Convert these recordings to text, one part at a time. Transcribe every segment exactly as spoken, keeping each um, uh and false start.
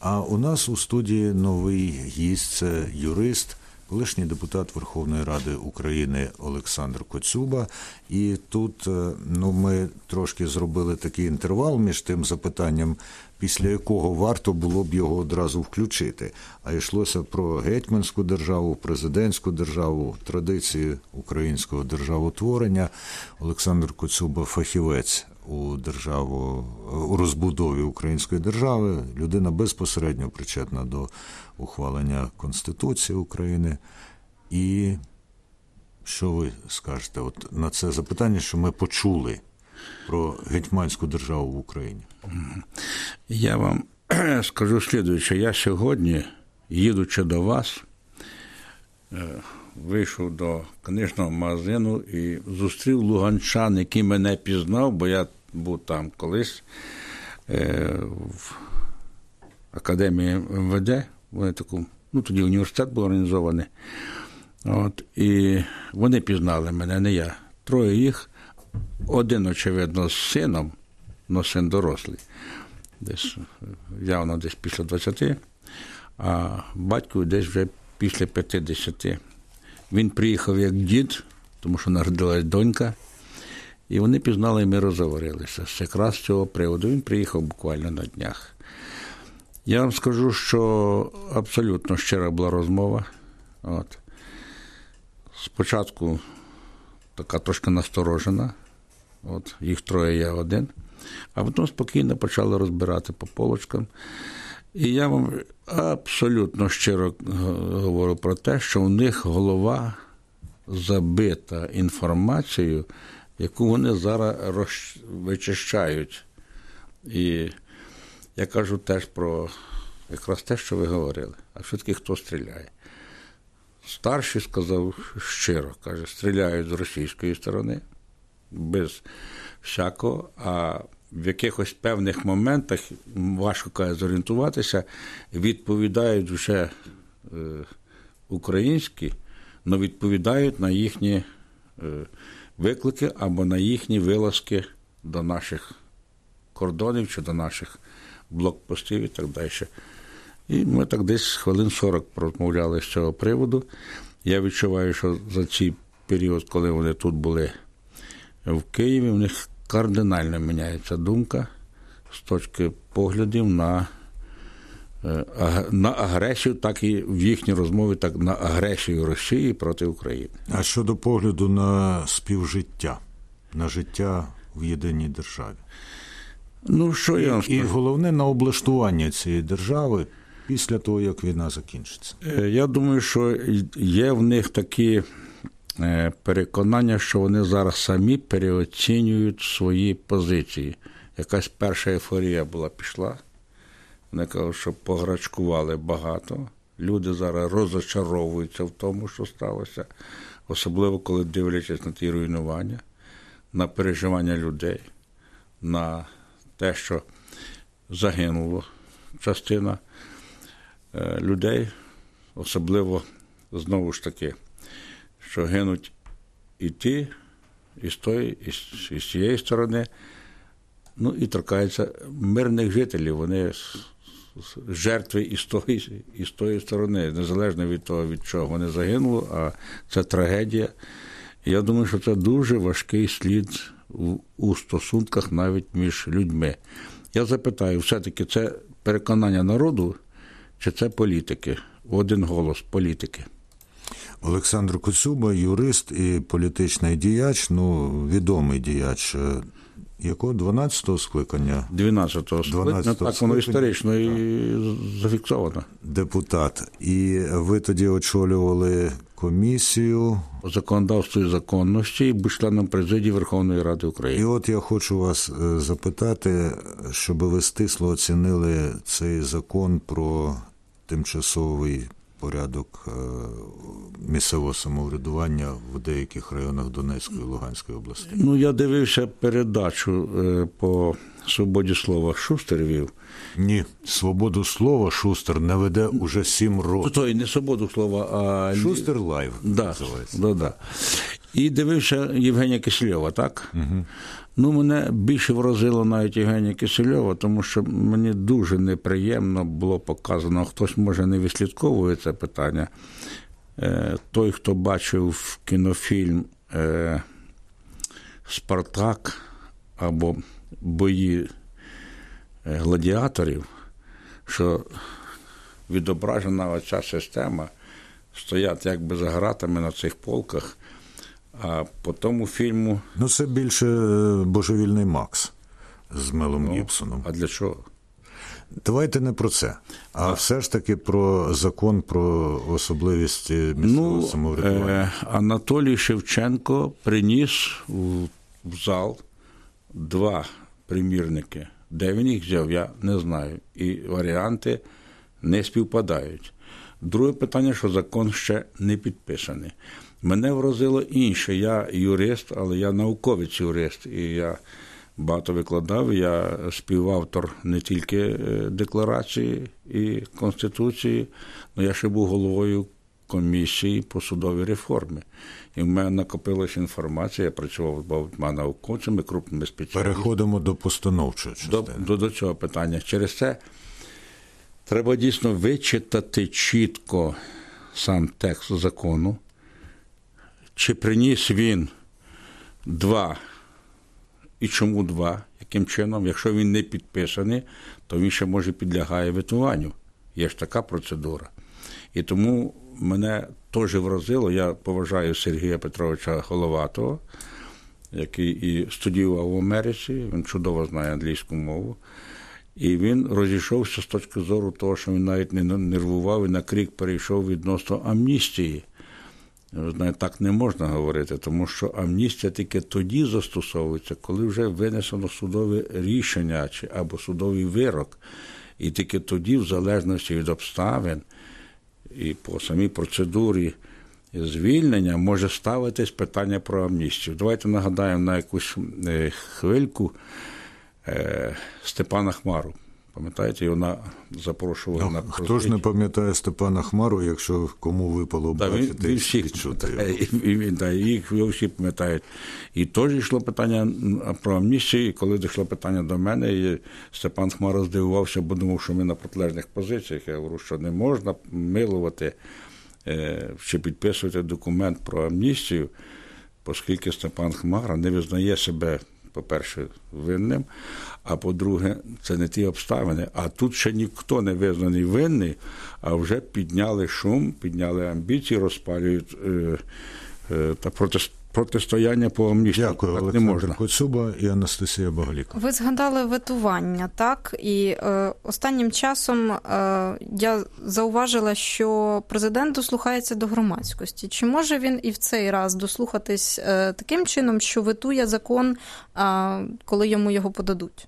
А у нас у студії новий гість – це юрист, колишній депутат Верховної Ради України Олександр Коцюба. І тут ну, ми трошки зробили такий інтервал між тим запитанням, після якого варто було б його одразу включити. А йшлося про гетьманську державу, президентську державу, традиції українського державотворення. Олександр Коцюба – фахівець у державу, у розбудові української держави, людина безпосередньо причетна до ухвалення Конституції України. І що ви скажете от на це запитання, що ми почули про гетьманську державу в Україні? Я вам скажу слідуюче. Я сьогодні, їдучи до вас, вийшов до книжного магазину і зустрів луганчан, який мене пізнав, бо я був там колись в академії ем ве де, вони таку, ну тоді університет був організований. От, і вони пізнали мене, не я. Троє їх, один, очевидно, з сином, но син дорослий, десь явно десь після двадцяти, а батько десь вже після п'ятдесяти. Він приїхав як дід, тому що народилась донька, і вони пізнали, і ми розговорилися. Якраз з цього приводу він приїхав буквально на днях. Я вам скажу, що абсолютно щира була розмова. От. Спочатку така трошки насторожена, от, їх троє, я один, а потім спокійно почали розбирати по полочкам. І я вам абсолютно щиро говорю про те, що у них голова забита інформацією, яку вони зараз роз... вичищають. І я кажу теж про якраз те, що ви говорили. А все-таки хто стріляє? Старший сказав щиро, каже, стріляють з російської сторони, без всякого, а в якихось певних моментах, важко каже, зорієнтуватися, відповідають вже е, українські, але відповідають на їхні е, виклики або на їхні вилазки до наших кордонів чи до наших блокпостів і так далі. І ми так десь хвилин сорок розмовляли з цього приводу. Я відчуваю, що за цей період, коли вони тут були в Києві, у них кардинально міняється думка з точки поглядів на, на агресію, так і в їхній розмові, так на агресію Росії проти України. А щодо погляду на співжиття, на життя в єдиній державі? Ну, що я вам скажу? І головне, на облаштування цієї держави після того, як війна закінчиться. Я думаю, що є в них такі переконання, що вони зараз самі переоцінюють свої позиції. Якась перша ейфорія була, пішла. Вони кажуть, що пограчкували багато. Люди зараз розочаровуються в тому, що сталося. Особливо, коли дивлячись на ті руйнування, на переживання людей, на те, що загинуло частина людей, особливо, знову ж таки, що гинуть і ті, і з тої, і з цієї сторони, ну і торкаються мирних жителів, вони жертви і з тої, і з тої сторони, незалежно від того, від чого вони загинули, а це трагедія. І я думаю, що це дуже важкий слід у стосунках навіть між людьми. Я запитаю, все-таки це переконання народу, чи це політики? В один голос політики. Олександр Коцюба, юрист і політичний діяч, ну, відомий діяч. Якого? дванадцятого скликання? дванадцятого скликання, так воно історично і зафіксовано. Депутат. І ви тоді очолювали комісію по законодавству і законності і був членом президії Верховної Ради України. І от я хочу вас запитати, щоб ви стисло оцінили цей закон про тимчасовий порядок місцевого самоврядування в деяких районах Донецької і Луганської областей. Ну, я дивився передачу по свободі слова, Шустер вів. Ні, свободу слова Шустер не веде уже сім років. То і не свободу слова, а... Шустер лайв да, називається. Да, да. І дивився Євгенія Кисельова, так? Угу. Ну, мене більше вразило навіть Євгенія Кисельова, тому що мені дуже неприємно було показано, хтось, може, не відслідковує це питання. Той, хто бачив кінофільм «Спартак» або «Бої гладіаторів», що відображена оця система, стоять якби за гратами на цих полках, а по тому фільму... Ну, це більше «Божевільний Макс» з Мелом ну, Гібсоном. А для чого? Давайте не про це, а, а все ж таки про закон про особливість місцевого ну, самоврядування. Е, Анатолій Шевченко приніс в, в зал два примірники. Де він їх взяв, я не знаю. І варіанти не співпадають. Друге питання, що закон ще не підписаний. Мене вразило інше. Я юрист, але я науковець-юрист. І я багато викладав. Я співавтор не тільки декларації і Конституції, але я ще був головою комісії по судовій реформі. І в мене накопилася інформація, я працював з багатьма науковцями, крупними спеціалістами. Переходимо до постановчої частини. До, до, до цього питання. Через це треба дійсно вичитати чітко сам текст закону, чи приніс він два, і чому два, яким чином. Якщо він не підписаний, то він ще, може, підлягає ветуванню. Є ж така процедура. І тому мене теж вразило, я поважаю Сергія Петровича Головатого, який і студіював в Америці, він чудово знає англійську мову. І він розійшовся з точки зору того, що він навіть не нервував і на крик перейшов відносно амністії. Знаєте, так не можна говорити, тому що амністія тільки тоді застосовується, коли вже винесено судове рішення чи або судовий вирок. І тільки тоді, в залежності від обставин і по самій процедурі звільнення, може ставитись питання про амністію. Давайте нагадаємо на якусь хвильку Степана Хмару. Пам'ятаєте, вона запрошувала ну, на просвіт. Хто ж не пам'ятає Степана Хмару, якщо кому випало да, бачити і всіх чути. І, і, да, і їх всі пам'ятають. І теж йшло питання про амністію, і коли дійшло питання до мене, і Степан Хмара здивувався, бо думав, що ми на протилежних позиціях. Я говорю, що не можна милувати е, чи підписувати документ про амністію, оскільки Степан Хмара не визнає себе, по-перше, винним, а по-друге, це не ті обставини. А тут ще ніхто не визнаний винний, а вже підняли шум, підняли амбіції, розпалюють е, е, та протест, протистояння по амністії. Дякую, так Олександр не можна. Коцюба і Анастасія Багаліко. Ви згадали ветування, так? І е, останнім часом е, я зауважила, що президент дослухається до громадськості. Чи може він і в цей раз дослухатись е, таким чином, що ветує закон, е, коли йому його подадуть?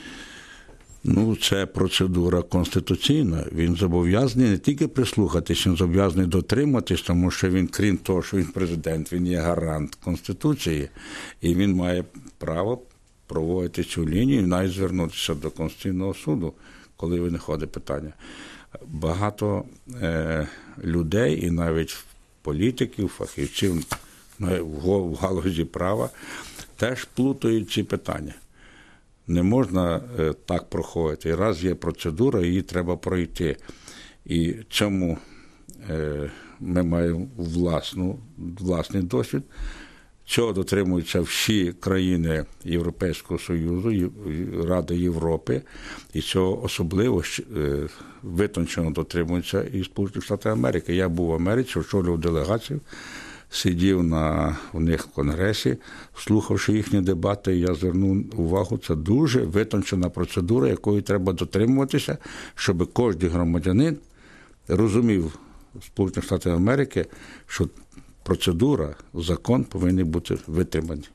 Ну, це процедура конституційна. Він зобов'язаний не тільки прислухатись, він зобов'язаний дотриматись, тому що він, крім того, що він президент, він є гарант Конституції, і він має право проводити цю лінію і навіть звернутися до Конституційного суду, коли виходить питання. Багато е, людей і навіть політиків, фахівців в галузі права теж плутають ці питання. Не можна е, так проходити. І раз є процедура, її треба пройти. І цьому е, ми маємо власну, власний досвід. Цього дотримуються всі країни Європейського Союзу, Ради Європи. І цього особливо е, витончено дотримуються і Сполучені Штати Америки. Я був в Америці, очолював делегацію, сидів на, у них в Конгресі, слухавши їхні дебати, я звернув увагу, це дуже витончена процедура, якої треба дотримуватися, щоб кожен громадянин розумів Сполучених Штатів Америки, що процедура, закон повинні бути витримані.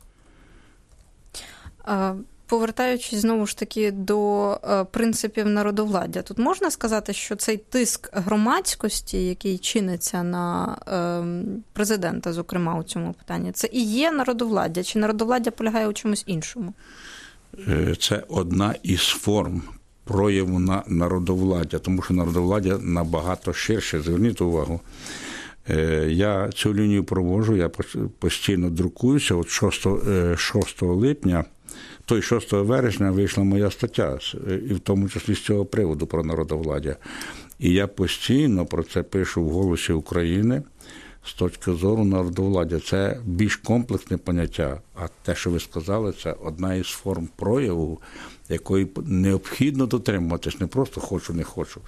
Повертаючись знову ж таки до принципів народовладдя, тут можна сказати, що цей тиск громадськості, який чиниться на президента, зокрема, у цьому питанні, це і є народовладдя, чи народовладдя полягає у чомусь іншому? Це одна із форм прояву на народовладдя, тому що народовладдя набагато ширше, зверніть увагу. Я цю лінію проводжу, я постійно друкуюся. От шостого липня, той шостого вересня вийшла моя стаття, і в тому числі з цього приводу про народовладдя. І я постійно про це пишу в «Голосі України» з точки зору народовладдя. Це більш комплексне поняття, а те, що ви сказали, це одна із форм прояву, якої необхідно дотримуватись, не просто хочу, не хочу.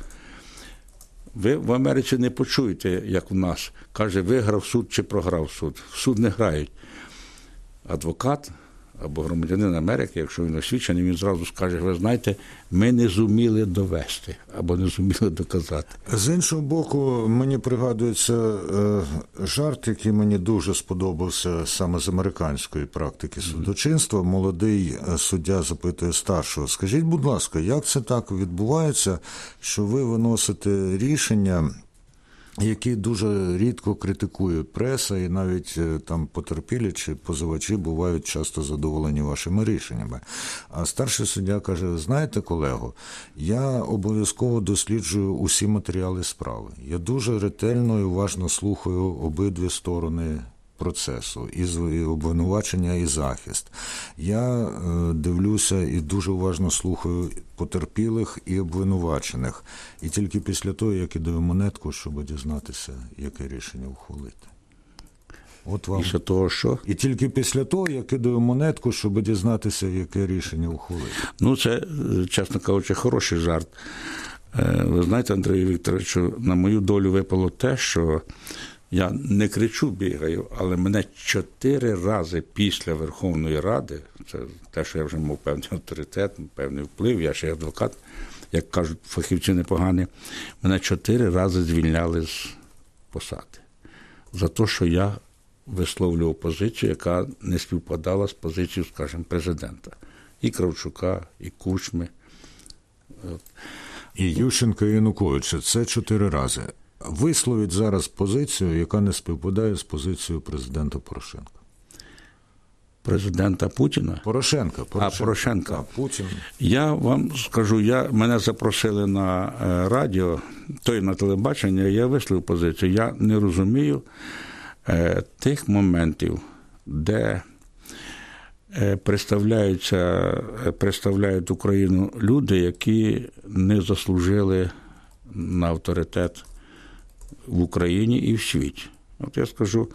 Ви в Америці не почуєте, як у нас, каже, виграв суд чи програв суд. В суд не грають. Адвокат або громадянин Америки, якщо він освічений, він зразу скаже, ви знаєте, ми не зуміли довести або не зуміли доказати. З іншого боку, мені пригадується е, жарт, який мені дуже сподобався саме з американської практики судочинства. Молодий суддя запитує старшого, скажіть, будь ласка, як це так відбувається, що ви виносите рішення, які дуже рідко критикує преса, і навіть там потерпілі чи позивачі бувають часто задоволені вашими рішеннями. А старший суддя каже, знаєте, колего, я обов'язково досліджую усі матеріали справи. Я дуже ретельно і уважно слухаю обидві сторони процесу, і обвинувачення, і захист. Я е, дивлюся і дуже уважно слухаю потерпілих і обвинувачених. І тільки після того я кидаю монетку, щоб дізнатися, яке рішення ухвалити. От вам. Після того, що? І тільки після того я кидаю монетку, щоб дізнатися, яке рішення ухвалити. Ну, це, чесно кажучи, хороший жарт. Ви знаєте, Андрій Вікторович, на мою долю випало те, що я не кричу, бігаю, але мене чотири рази після Верховної Ради, це те, що я вже мав певний авторитет, певний вплив, я ще адвокат, як кажуть фахівці непогані, мене чотири рази звільняли з посади. За те, що я висловлював позицію, яка не співпадала з позицією, скажімо, президента. І Кравчука, і Кучми. І Ющенка, і Януковича. Це чотири рази. Висловіть зараз позицію, яка не співпадає з позицією президента Порошенка. Президента Путіна? Порошенка. Порошенка. А, Порошенка. Так, Путін. Я вам скажу, я, мене запросили на радіо, то й на телебачення, я висловив позицію. Я не розумію е, тих моментів, де е, представляються, представляють Україну люди, які не заслужили на авторитет в Україні і в світі. От я скажу,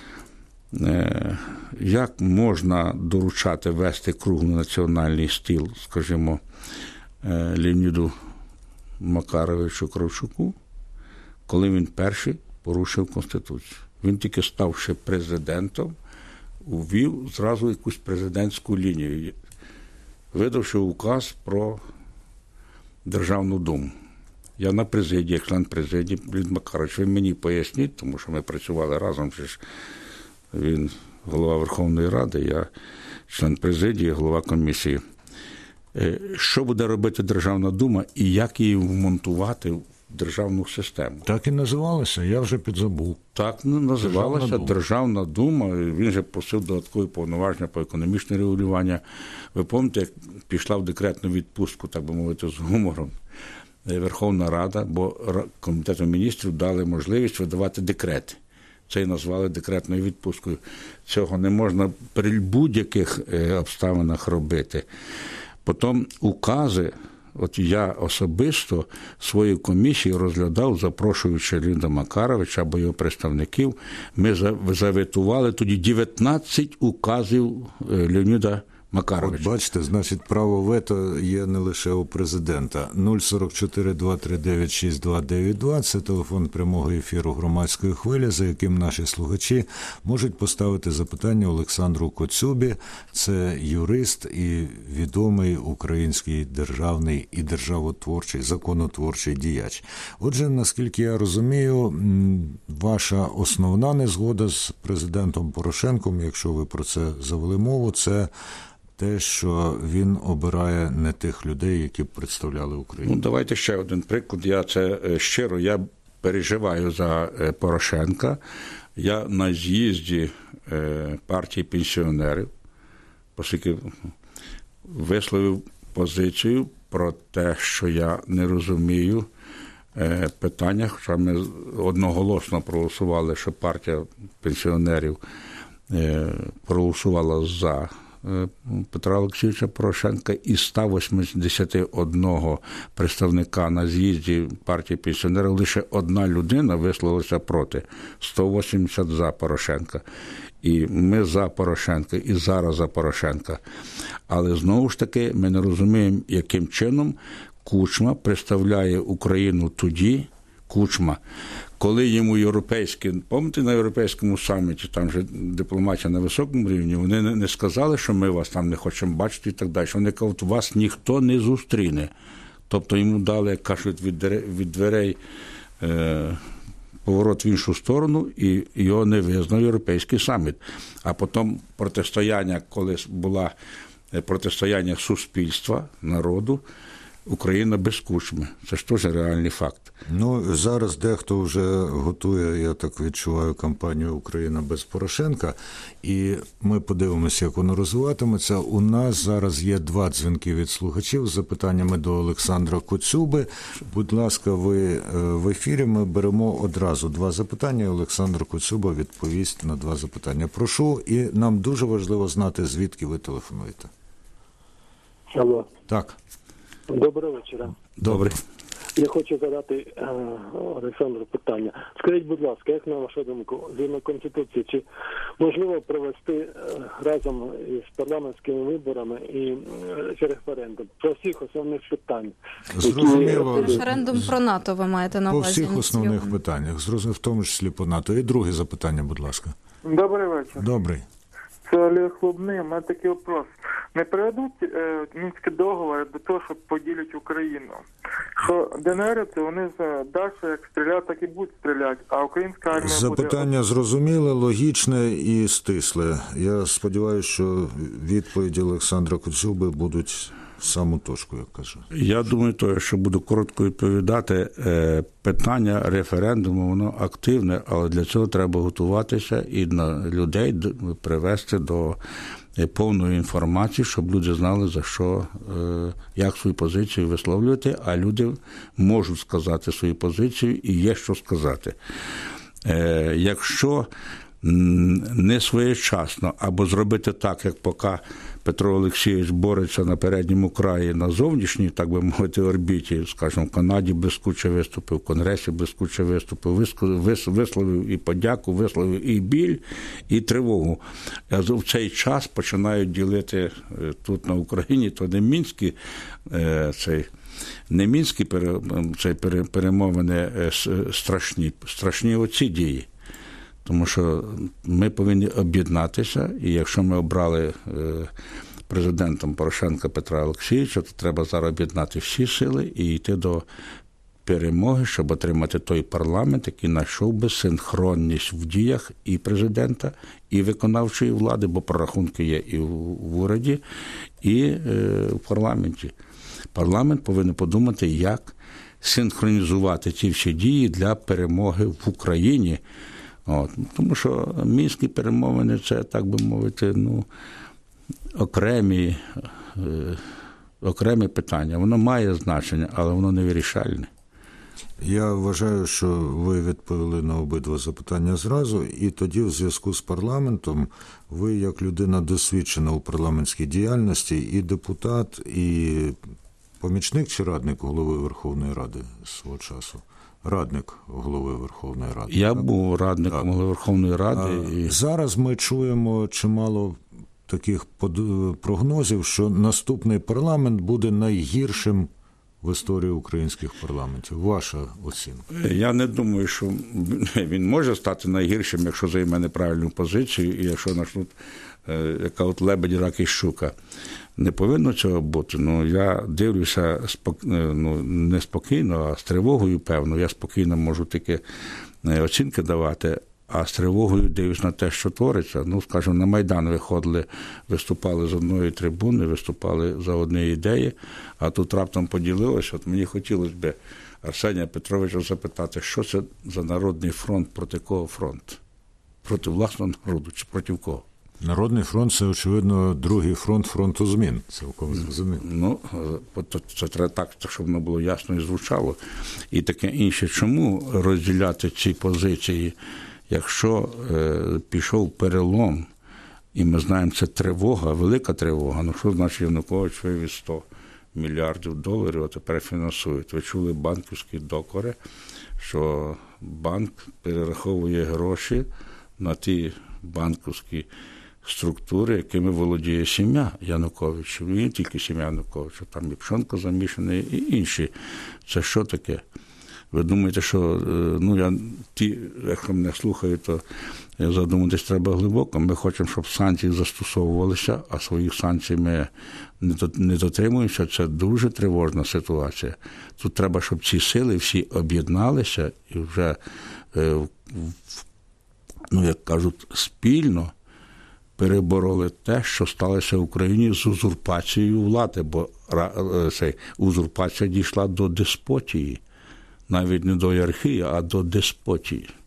як можна доручати вести круглий національний стіл, скажімо, Леоніду Макаровичу Кравчуку, коли він перший порушив Конституцію. Він тільки ставши президентом, увів зразу якусь президентську лінію, видавши указ про Державну Думу. Я на президії, як член президії, Леонід Макарович, ви мені поясніть, тому що ми працювали разом, ж він голова Верховної Ради, я член президії, голова комісії. Що буде робити Державна Дума і як її вмонтувати в державну систему? Так і називалося, я вже підзабув. Так називалася Державна Дума. Державна Дума. Він же просив додаткові повноваження по економічне регулювання. Ви пам'ятаєте, як пішла в декретну відпустку, так би мовити, з гумором, Верховна Рада, бо Комітету міністрів дали можливість видавати декрети. Це і назвали декретною відпусткою. Цього не можна при будь-яких обставинах робити. Потім укази, от я особисто свою комісію розглядав, запрошуючи Леоніда Макаровича або його представників. Ми заветували тоді дев'ятнадцять указів Леоніда Макарович. От бачите, значить, право вето є не лише у президента. нуль сорок чотири два три дев'ять шість два дев'ять два – це телефон прямого ефіру громадської хвилі, за яким наші слухачі можуть поставити запитання Олександру Коцюбі. Це юрист і відомий український державний і державотворчий, законотворчий діяч. Отже, наскільки я розумію, ваша основна незгода з президентом Порошенком, якщо ви про це завели мову, це те, що він обирає не тих людей, які б представляли Україну. Ну, давайте ще один приклад. Я це щиро, я переживаю за Порошенка. Я на з'їзді партії пенсіонерів, оскільки висловив позицію про те, що я не розумію питання, хоча ми одноголосно проголосували, що партія пенсіонерів проголосувала за Петра Олексійовича Порошенка, із ста восьмидесяти одного представника на з'їзді партії пенсіонерів лише одна людина висловилася проти, сто вісімдесят за Порошенка. І ми за Порошенка, і зараз за Порошенка. Але знову ж таки ми не розуміємо, яким чином Кучма представляє Україну тоді, Кучма, коли йому європейські, пам'ятаєте, на європейському саміті, там же дипломатія на високому рівні, вони не сказали, що ми вас там не хочемо бачити і так далі. Вони кажуть, вас ніхто не зустріне. Тобто йому дали, як кажуть, від дверей, від дверей е, поворот в іншу сторону, і його не визнав європейський саміт. А потім протистояння, коли була протистояння суспільства, народу, Україна без Кучми. Це ж теж реальний факт. Ну, зараз дехто вже готує, я так відчуваю, кампанію «Україна без Порошенка», і ми подивимося, як воно розвиватиметься. У нас зараз є два дзвінки від слухачів з запитаннями до Олександра Коцюби. Будь ласка, ви в ефірі, ми беремо одразу два запитання, і Олександр Коцюба відповість на два запитання. Прошу, і нам дуже важливо знати, звідки ви телефонуєте. Алло. Так. Доброго вечора. Добре. Я хочу задати е, Олександру питання. Скажіть, будь ласка, як на вашу думку, згідно Конституції, чи можливо провести е, разом із парламентськими виборами і е, чи референдум про всіх основних питань? Зрозуміло. Які... Референдум про НАТО ви маєте на увазі? По всіх основних питаннях, зрозуміло, в тому числі по НАТО. І друге запитання, будь ласка. Добрий вечір. Добрий. Це Олег Лубний. У мене такий вопрос. Не приведуть е, Мінські договори до того, щоб поділять Україну? Що ДНРівці, вони далі як стріляють, так і будуть стріляти, а українська армія Запитання буде... зрозуміле, логічне і стисле. Я сподіваюся, що відповіді Олександра Коцюби будуть саму точку, як кажу. Я думаю, то, що буду коротко відповідати. Питання референдуму, воно активне, але для цього треба готуватися і на людей привести до повної інформації, щоб люди знали, за що, як свою позицію висловлювати, а люди можуть сказати свою позицію і є що сказати. Якщо не своєчасно, або зробити так, як поки Петро Олексійович бореться на передньому краї, на зовнішній, так би мовити, орбіті, скажімо, в Канаді блискуче виступив, в Конгресі блискуче виступив, висловив і подяку, висловив і біль, і тривогу. А в цей час починають ділити тут на Україні, то не мінські, цей, не мінські цей, перемовини страшні, страшні оці дії. Тому що ми повинні об'єднатися, і якщо ми обрали президентом Порошенка Петра Олексійовича, то треба зараз об'єднати всі сили і йти до перемоги, щоб отримати той парламент, який знайшов би синхронність в діях і президента, і виконавчої влади, бо прорахунки є і в уряді, і в парламенті. Парламент повинен подумати, як синхронізувати ці всі дії для перемоги в Україні. От, тому що мінські перемовини – це, так би мовити, ну, окремі, е, окремі питання. Воно має значення, але воно не вирішальне. Я вважаю, що ви відповіли на обидва запитання зразу, і тоді в зв'язку з парламентом ви, як людина досвідчена у парламентській діяльності, і депутат, і помічник чи радник голови Верховної Ради свого часу? Радник голови Верховної Ради. Я так? був радником так. голови Верховної Ради. І... Зараз ми чуємо чимало таких прогнозів, що наступний парламент буде найгіршим в історії українських парламентів. Ваша оцінка? Я не думаю, що він може стати найгіршим, якщо займе неправильну позицію, і якщо почнуть, яка от лебедь, рак і щука. Не повинно цього бути. Ну, я дивлюся спок... ну, не спокійно, а з тривогою, певно. Я спокійно можу тільки оцінки давати, а з тривогою дивлюсь на те, що твориться. Ну, скажімо, на Майдан виходили, виступали з одної трибуни, виступали за одні ідеї, а тут раптом поділилося. От мені хотілося б Арсенія Петровича запитати, що це за Народний фронт, проти кого фронт? Проти власного народу чи проти кого? Народний фронт – це, очевидно, другий фронт фронту змін. Цілком зрозуміло. Ну, от це треба так, щоб воно було ясно і звучало. І таке інше. Чому розділяти ці позиції, якщо е, пішов перелом, і ми знаємо, це тривога, велика тривога. Ну, що значить Янукович вивіз сто мільярдів доларів, а тепер фінансують. Ви чули банківські докори, що банк перераховує гроші на ті банківські структури, якими володіє сім'я Януковича. Не тільки сім'я Януковича, там і Пшонка замішаний, і інші. Це що таке? Ви думаєте, що, ну, я, ті, якщо мене слухають, то задуматись треба глибоко. Ми хочемо, щоб санкції застосовувалися, а своїх санкцій ми не дотримуємося. Це дуже тривожна ситуація. Тут треба, щоб ці сили всі об'єдналися і вже, ну, як кажуть, спільно перебороли те, що сталося в Україні з узурпацією влади, бо цей, узурпація дійшла до деспотії. Навіть не до ієрархії, а до деспотії.